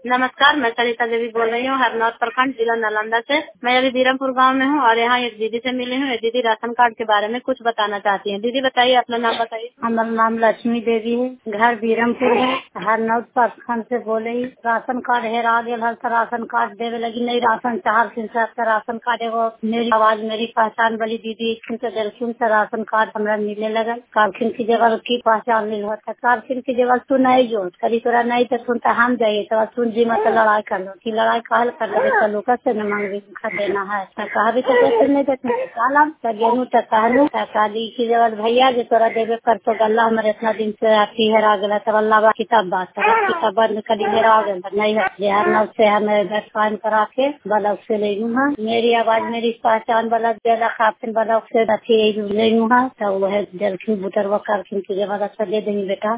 नमस्कार, मैं सरिता देवी बोल रही हूँ हरनौत प्रखंड जिला नालंदा से। मैं अभी बीरमपुर गांव में हूँ और यहाँ एक दीदी से मिली हूँ। दीदी राशन कार्ड के बारे में कुछ बताना चाहती है। दीदी बताइए, अपना नाम बताइए। हमारा नाम लक्ष्मी देवी है, घर बीरमपुर है, हरनौत प्रखंड से बोले ही। राशन कार्ड हेरा गया है, राशन कार्ड देवे लगी नहीं। राशन 4 दिन से राशन कार्ड एगो मेरी आवाज मेरी पहचान वाली दीदी दिलखिन से राशन कार्ड हमरा मिले लगा। कारखिन की जगह की पहचान नहीं होता, कारखिन की जगह तू नहीं जो करी तोरा नहीं तो सुन तो हम जाइए तो सुन जी मत लड़ाई कर लो कि लड़ाई कहल कर लो चलो कैसे न मांग देना है कहा भी तो नहीं देते कालम गेहूँ तो कहलू काली की जगह भैया जो तोरा देवे कर तो गल्ला हमारे इतना दिन से अथी हेरा गया तो अल्लाह किताब बात किताब बंद करी हेरा गया नहीं है बिहार नौ से हमें साइन करा के ब्लॉक से ले लूँ। मेरी आवाज मेरी पहचान वाला जिला खातिन ब्लॉक से अथी ले लूँ तो वह जलखिन बुटर व कारखिन की जगह अच्छा दे देंगे बेटा।